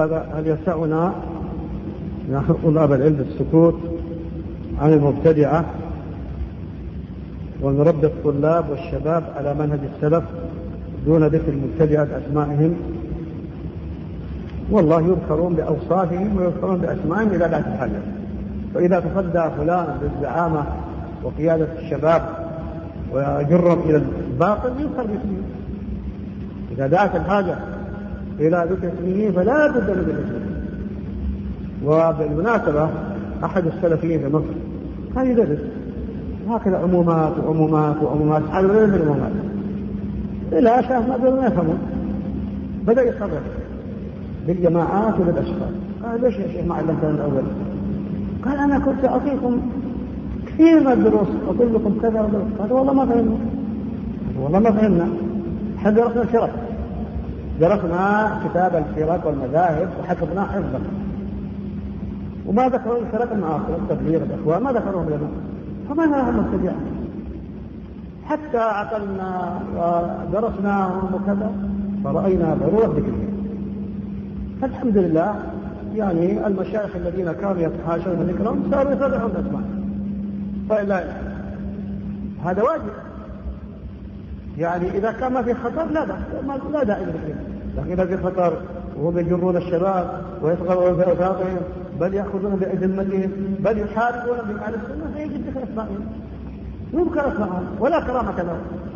هل يسعنا نحن طلاب العلم السكوت عن المبتدعة ونربي الطلاب والشباب على منهج السلف دون ذكر المبتدعة بأسمائهم؟ والله يذكرون بأوصافهم ويذكرون بأسمائهم إذا دعت الحاجة، فإذا تصدى فلان بالزعامة وقيادة الشباب ويجرهم إلى الباطل يذكر باسمه. إذا دعت الحاجة إلى ذكر اسمه فلا بد من الاسم. وبالمناسبة أحد السلفيين في مصر كان يدرس هكذا عمومات وعمومات وعمومات حول غير العمومات إلى شاف ما يفهمون، بدأ يصرف بالجماعات وبالأشخاص. قال ليش يا شيخ ما علمتنا من الأول؟ قال أنا كنت أعطيكم كثير من الدروس أقول لكم كذا وكذا. قال والله ما فهمنا احنا درسنا الفرق، درسنا كتاب الفرق والمذاهب وحفظنا حفظا، وما ذكروا الفرق المعاصرة التبليغ الإخوان ما ذكروهم لنا، فما نراهم مبتدعة. حتى عقلنا ودرسناهم وكذا فرأينا ضرورة ذكرهم. فالحمد لله يعني المشايخ الذين كانوا يتحاشون ذكرهم صاروا يصرحون الأسماء، فلا هذا واجب. يعني إذا كان ما في خطر لا داعي لذكرهم، لكن إذا في خطر وهم يجرون الشباب ويصغرون في أوساطهم بل يأخذون بأذمتهم بل يحاربون بأهل السنة فيجب ذكر أسمائهم، يذكر أسمائهم ولا كرامة لهم.